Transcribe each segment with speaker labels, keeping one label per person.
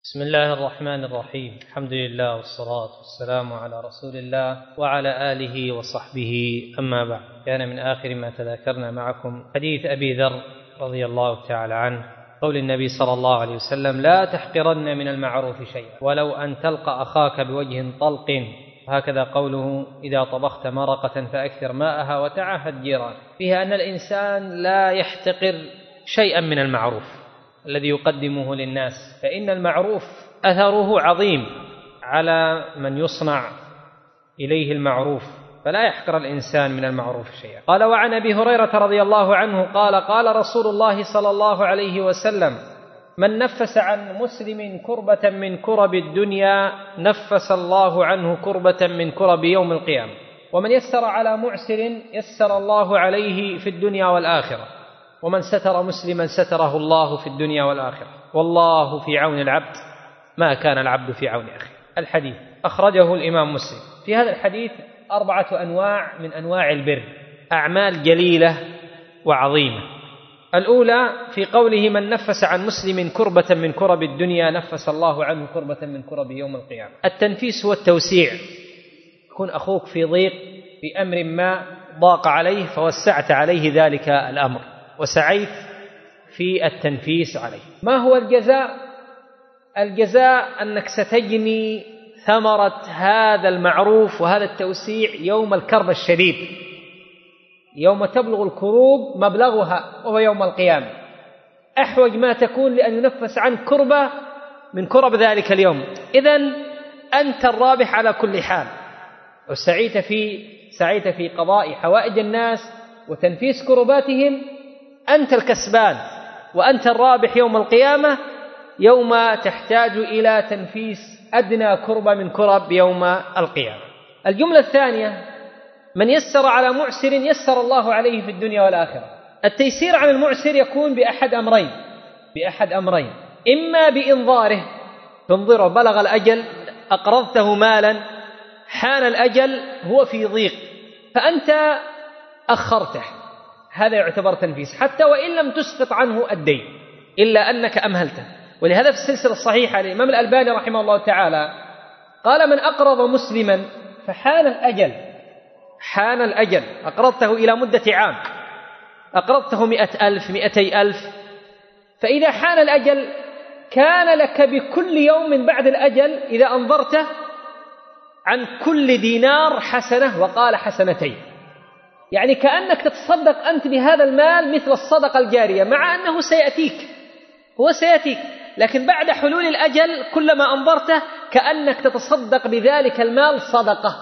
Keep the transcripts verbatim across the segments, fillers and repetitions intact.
Speaker 1: بسم الله الرحمن الرحيم. الحمد لله والصلاة والسلام على رسول الله وعلى آله وصحبه، أما بعد. كان من آخر ما تذاكرنا معكم حديث أبي ذر رضي الله تعالى عنه، قول النبي صلى الله عليه وسلم: لا تحقرن من المعروف شيئا ولو أن تلقى أخاك بوجه طلق. هكذا قوله: إذا طبخت مرقة فأكثر ماءها وتعاهد جيران. فيها أن الإنسان لا يحتقر شيئا من المعروف الذي يقدمه للناس، فإن المعروف أثره عظيم على من يصنع إليه المعروف، فلا يحقر الإنسان من المعروف شيئا. قال: وعن أبي هريرة رضي الله عنه قال: قال رسول الله صلى الله عليه وسلم: من نفس عن مسلم كربة من كرب الدنيا نفس الله عنه كربة من كرب يوم القيامة، ومن يسر على معسر يسر الله عليه في الدنيا والآخرة، ومن ستر مسلما ستره الله في الدنيا والآخرة، والله في عون العبد ما كان العبد في عون أخيه. الحديث أخرجه الإمام مسلم. في هذا الحديث أربعة أنواع من أنواع البر، أعمال جليلة وعظيمة. الأولى في قوله: من نفس عن مسلم كربة من كرب الدنيا نفس الله عنه كربة من كرب يوم القيامة. التنفيس هو التوسيع، يكون أخوك في ضيق بأمر ما ضاق عليه فوسعت عليه ذلك الأمر وسعيت في التنفيس عليه. ما هو الجزاء؟ الجزاء أنك ستجني ثمرة هذا المعروف وهذا التوسيع يوم الكرب الشديد، يوم تبلغ الكروب مبلغها، وهو يوم القيامة. أحوج ما تكون لأن ينفس عن كربة من كرب ذلك اليوم. إذن أنت الرابح على كل حال، وسعيت في سعيت في قضاء حوائج الناس وتنفيس كرباتهم. أنت الكسبان وأنت الرابح يوم القيامة، يوم تحتاج إلى تنفيس أدنى كربة من كرب يوم القيامة. الجملة الثانية: من يسر على معسر يسر الله عليه في الدنيا والآخرة. التيسير على المعسر يكون بأحد أمرين بأحد أمرين إما بإنظاره، تنظره بلغ الأجل، أقرضته مالا، حان الأجل، هو في ضيق فأنت أخرته، هذا يعتبر تنفيس حتى وإن لم تسقط عنه الدين إلا أنك أمهلته. ولهذا في السلسلة الصحيحة الإمام الألباني رحمه الله تعالى قال: من أقرض مسلما فحان الأجل حان الأجل أقرضته إلى مدة عام، أقرضته مئة ألف مئتي ألف، فإذا حان الأجل كان لك بكل يوم من بعد الأجل إذا أنظرته عن كل دينار حسنة، وقال حسنتين، يعني كأنك تتصدق أنت بهذا المال مثل الصدقة الجارية، مع أنه سيأتيك هو سيأتيك لكن بعد حلول الأجل كلما أنظرته كأنك تتصدق بذلك المال صدقة،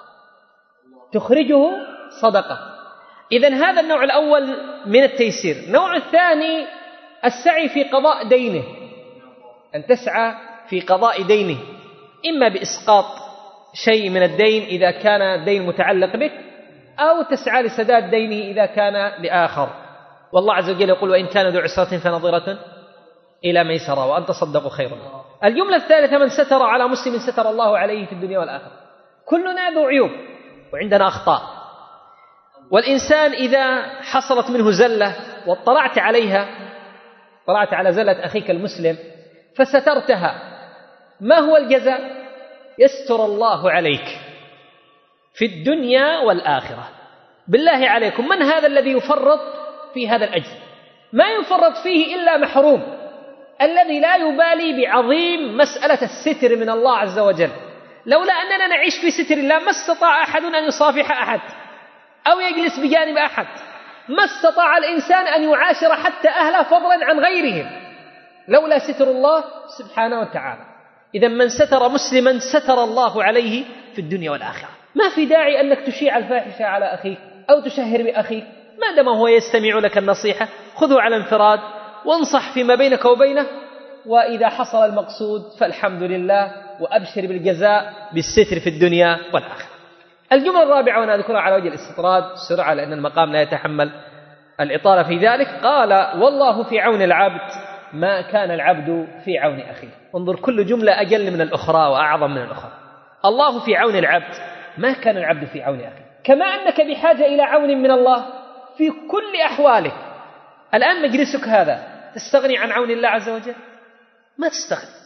Speaker 1: تخرجه صدقة. إذن هذا النوع الأول من التيسير. النوع الثاني السعي في قضاء دينه، أن تسعى في قضاء دينه، إما بإسقاط شيء من الدين إذا كان الدين متعلق بك، أو تسعى لسداد دينه إذا كان لآخر. والله عز وجل يقول: وإن كان ذو عسرة فنظرة إلى ميسرة وأن تصدقوا خير لكم. الجملة الثالثة: من ستر على مسلم ستر الله عليه في الدنيا والآخرة. كلنا ذو عيوب وعندنا أخطاء، والإنسان إذا حصلت منه زلة واطلعت عليها، طلعت على زلة أخيك المسلم فسترتها، ما هو الجزاء؟ يستر الله عليك في الدنيا والآخرة. بالله عليكم، من هذا الذي يفرط في هذا الأجر؟ ما يفرط فيه إلا محروم، الذي لا يبالي بعظيم مسألة الستر من الله عز وجل. لولا أننا نعيش في ستر الله ما استطاع أحد أن يصافح أحد أو يجلس بجانب أحد، ما استطاع الإنسان أن يعاشر حتى أهله فضلا عن غيرهم لولا ستر الله سبحانه وتعالى. إذا من ستر مسلما ستر الله عليه في الدنيا والآخرة. ما في داعي أنك تشيع الفاحشة على أخيك أو تشهر بأخيك، ما دام هو يستمع لك النصيحة خذه على انفراد وانصح فيما بينك وبينه، وإذا حصل المقصود فالحمد لله، وأبشر بالجزاء بالستر في الدنيا والآخرة. الجملة الرابعة، وأنا أذكرها على وجه الاستطراد سرعة لأن المقام لا يتحمل الإطالة في ذلك، قال: والله في عون العبد ما كان العبد في عون أخيه. انظر، كل جملة أجل من الأخرى وأعظم من الأخرى. الله في عون العبد ما كان العبد في عون أخيه، كما أنك بحاجة إلى عون من الله في كل أحوالك. الآن مجلسك هذا تستغني عن عون الله عز وجل؟ ما تستغني.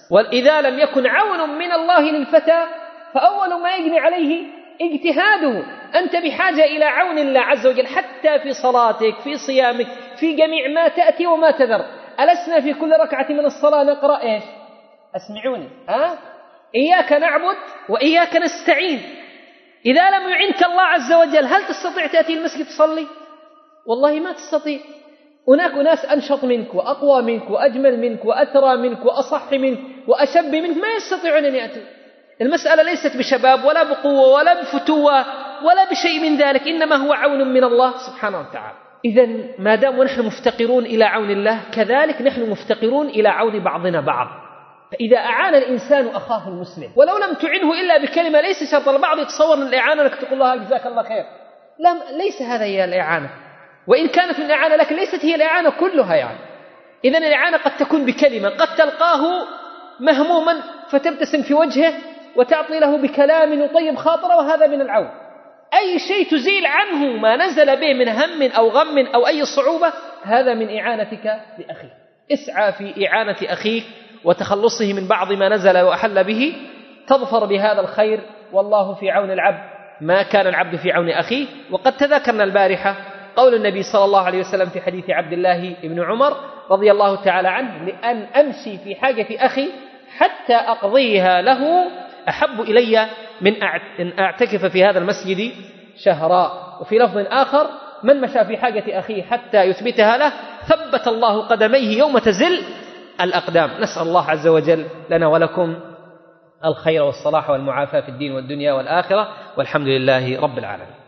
Speaker 2: وإذا لم يكن عون من الله للفتى فأول ما يجني عليه اجتهاده. أنت بحاجة إلى عون الله عز وجل حتى في صلاتك، في صيامك، في جميع ما تأتي وما تذر. ألسنا في كل ركعة من الصلاة نقرأ إيش؟ أسمعوني، ها؟ إياك نعبد وإياك نستعين. إذا لم يعنك الله عز وجل هل تستطيع تأتي المسجد تصلي؟ والله ما تستطيع. هناك ناس أنشط منك وأقوى منك وأجمل منك وأترى منك وأصح منك وأشب منك ما يستطيعون أن يأتوا. المسألة ليست بشباب ولا بقوة ولا بفتوة ولا بشيء من ذلك، إنما هو عون من الله سبحانه وتعالى. إذن ما دام ونحن مفتقرون إلى عون الله كذلك نحن مفتقرون إلى عون بعضنا بعض. فإذا أعان الإنسان أخاه المسلم ولو لم تعنه إلا بكلمة ليس شرط. البعض يتصور أن الإعانة لك تقول الله جزاك الله خير، لا، ليس هذا هي الإعانة، وإن كانت من الإعانة لكن ليست هي الإعانة كلها يعني. إذن الإعانة قد تكون بكلمة، قد تلقاه مهموما فتبتسم في وجهه وتعطي له بكلام يطيب خاطره، وهذا من العون. أي شيء تزيل عنه ما نزل به من هم أو غم أو أي صعوبة هذا من إعانتك لأخيك. اسعى في إعانة أخيك وتخلصه من بعض ما نزل وأحل به، تظفر بهذا الخير، والله في عون العبد ما كان العبد في عون أخيه. وقد تذكرنا البارحة قول النبي صلى الله عليه وسلم في حديث عبد الله بن عمر رضي الله تعالى عنه: لأن أمشي في حاجة أخي حتى أقضيها له أحب إلي من أن أعتكف في هذا المسجد شهراء. وفي لفظ آخر: من مشى في حاجة أخيه حتى يثبتها له ثبت الله قدميه يوم تزل الأقدام. نسأل الله عز وجل لنا ولكم الخير والصلاح والمعافاة في الدين والدنيا والآخرة، والحمد لله رب العالمين.